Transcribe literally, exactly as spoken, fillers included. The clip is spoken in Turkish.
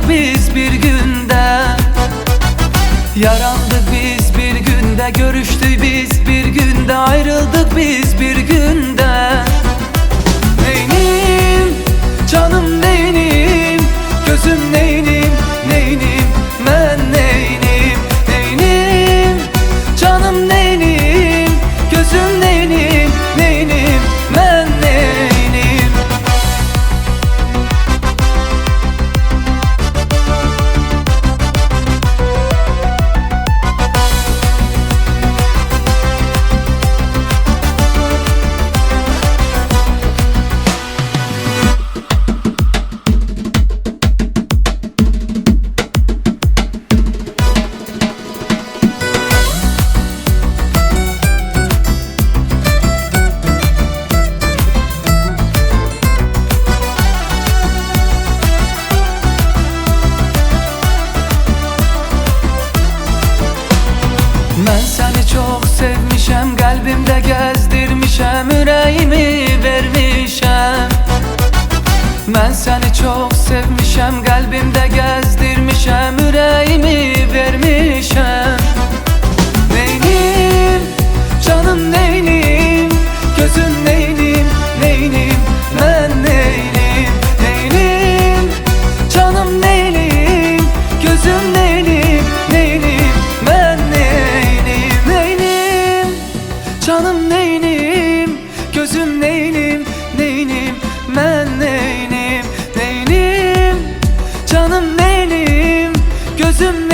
Yarandık biz bir günde, yarandık biz bir günde, görüştük biz bir günde, ayrıldık biz bir günde. Neynim, canım neynim, gözüm neynim, neynim, ben neynim. Neynim, canım neynim, gözüm neynim, neynim, ben neynim. Ben seni çok sevmişem, kalbimde gezdirmişem, yüreğimi vermişem. Ben seni çok sevmişem, kalbimde gezdirmişem, yüreğimi vermişem. Neynim, canım neynim, gözüm neynim, neynim, ben neynim. Neynim, canım neynim, gözüm neynim, neynim, ben neynim. Neynim, canım neynim, gözüm neynim, neynim, ben neynim. Neynim, canım neynim, gözüm neynim.